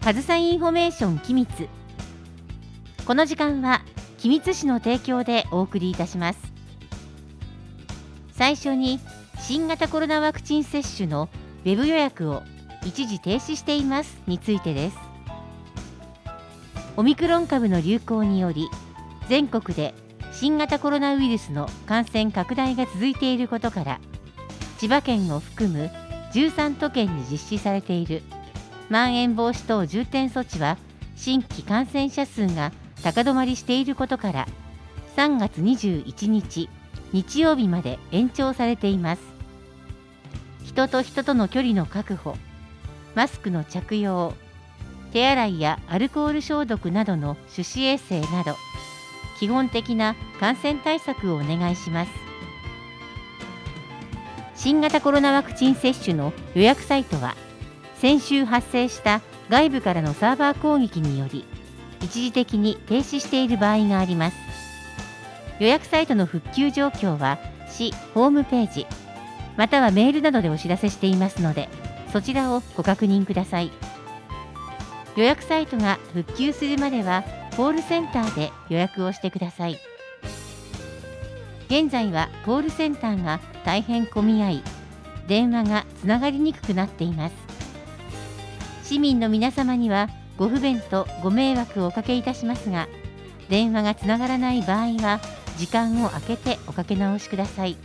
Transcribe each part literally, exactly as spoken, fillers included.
上総インフォメーション機密。この時間は君津市の提供でお送りいたします。最初に新型コロナワクチン接種のウェブ予約を一時停止していますについてです。オミクロン株の流行により全国で新型コロナウイルスの感染拡大が続いていることから、千葉県を含むじゅうさん都県に実施されているまん延防止等重点措置は新規感染者数が高止まりしていることから、さんがつにじゅういちにち日曜日まで延長されています。人と人との距離の確保、マスクの着用、手洗いやアルコール消毒などの手指衛生など基本的な感染対策をお願いします。新型コロナワクチン接種の予約サイトは、先週発生した外部からのサーバー攻撃により一時的に停止している場合があります。予約サイトの復旧状況は市ホームページまたはメールなどでお知らせしていますので、そちらをご確認ください。予約サイトが復旧するまではコールセンターで予約をしてください。現在はコールセンターが大変混み合い、電話がつながりにくくなっています。市民の皆様にはご不便とご迷惑をおかけいたしますが、電話がつながらない場合は時間を空けておかけ直しください。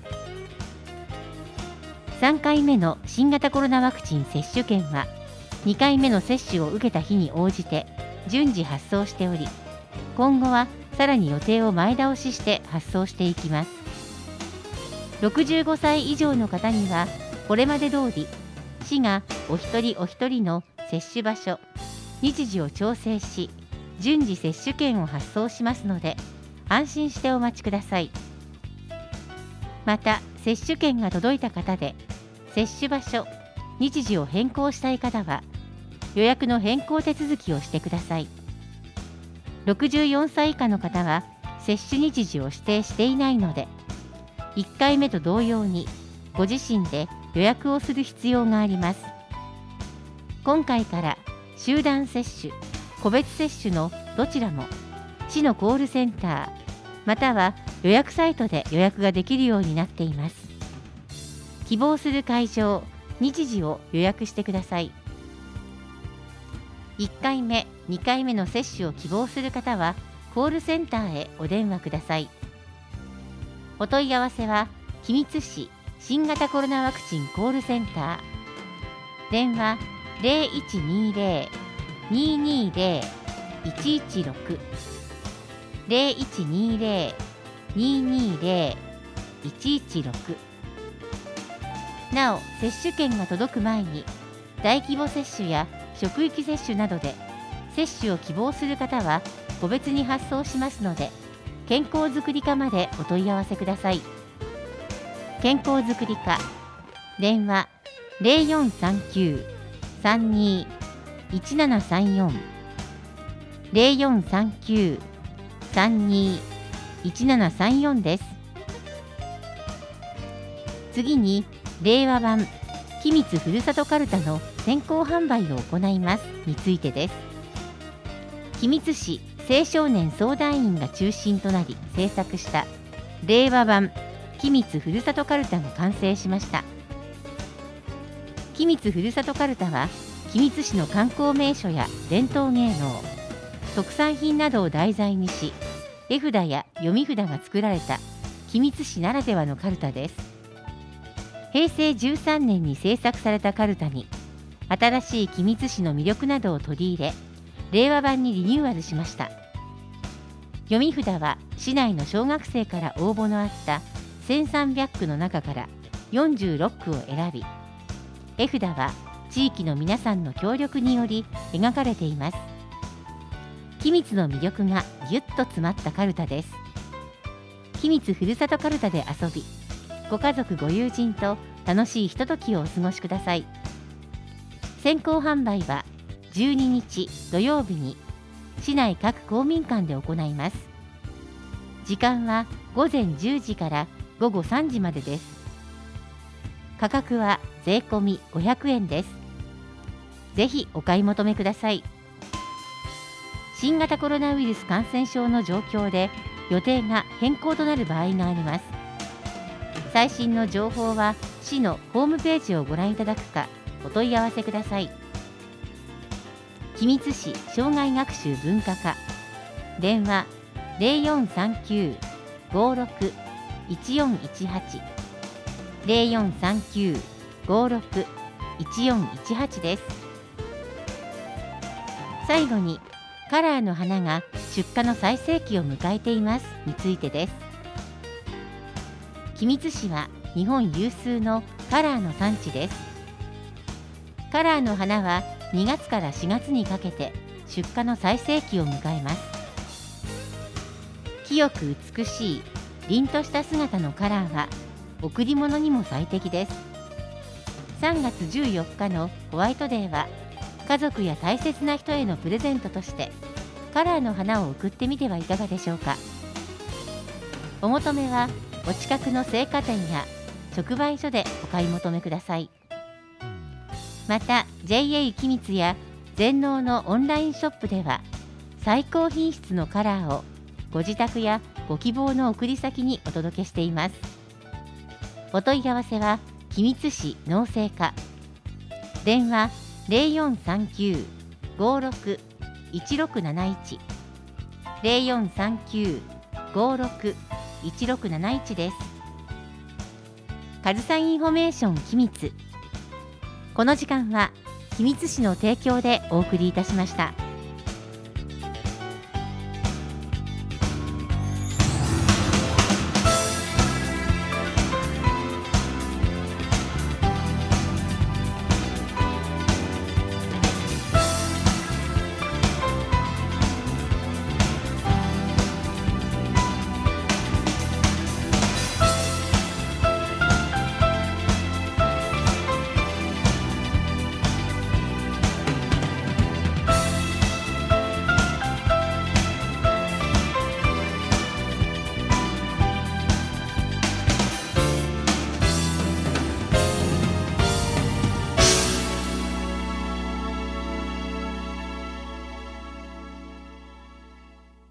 さんかいめの新型コロナワクチン接種券はにかいめの接種を受けた日に応じて順次発送しており、今後はさらに予定を前倒しして発送していきます。ろくじゅうごさい以上の方にはこれまで通り市がお一人お一人の接種場所、日時を調整し順次接種券を発送しますので、安心してお待ちください。また接種券が届いた方で接種場所、日時を変更したい方は予約の変更手続きをしてください。ろくじゅうよんさい以下の方は接種日時を指定していないので、いっかいめと同様にご自身で予約をする必要があります。今回から集団接種、個別接種のどちらも市のコールセンターまたは予約サイトで予約ができるようになっています。希望する会場、日時を予約してください。いっかいめ、にかいめの接種を希望する方はコールセンターへお電話ください。お問い合わせは君津市新型コロナワクチンコールセンター、電話 ゼロいちにゼロ にーにーゼロ いちいちろく ゼロいちにゼロ にーにーゼロ いちいちろく。なお、接種券が届く前に大規模接種や職域接種などで接種を希望する方は個別に発送しますので、健康づくり課までお問い合わせください。健康づくり課、電話 ゼロよんさんきゅう さんにー いちななさんよん ゼロよんさんきゅう さんにー いちななさんよん です。次に令和版君津ふるさとかるたの先行販売を行いますについてです。君津市青少年相談員が中心となり制作した令和版君津ふるさとかるたが完成しました。君津ふるさとかるたは君津市の観光名所や伝統芸能、特産品などを題材にし、絵札や読み札が作られた君津市ならではのかるたです。へいせいじゅうさんねんに制作されたかるたに新しい君津市の魅力などを取り入れ、令和版にリニューアルしました。読み札は市内の小学生から応募のあったせんさんびゃくくの中からよんじゅうろっくを選び、絵札は地域の皆さんの協力により描かれています。君津の魅力がぎゅっと詰まったかるたです。君津ふるさとかるたで遊び、ご家族ご友人と楽しいひとときをお過ごしください。先行販売はじゅうににち土曜日に市内各公民館で行います。時間はごぜんじゅうじからごごさんじまでです。価格は税込みごひゃくえんです。ぜひお買い求めください。 新型コロナウイルス感染症の状況で予定が変更となる場合があります。最新の情報は市のホームページをご覧いただくかお問い合わせください。君津市障害学習文化課、電話 ゼロよんさんきゅう ごろく いちよんいちはち ゼロよんさんきゅう ごろく いちよんいちはち です。最後に、カラーの花が出荷の最盛期を迎えていますについてです。君津市は日本有数のカラーの産地です。カラーの花はにがつからしがつにかけて出荷の最盛期を迎えます。清く美しい凛とした姿のカラーは贈り物にも最適です。さんがつじゅうよっかのホワイトデーは家族や大切な人へのプレゼントとしてカラーの花を贈ってみてはいかがでしょうか。お求めはお近くの青果店や直売所でお買い求めください。また ジェイエー 君津や全農のオンラインショップでは最高品質のカラーをご自宅やご希望の送り先にお届けしています。お問い合わせは君津市農政課、電話 ゼロよんさんきゅう ごろく いちろくなないち ゼロよんさんきゅう ごろく いちろくなないちです。かずさインフォメーション君津、この時間は君津市の提供でお送りいたしました。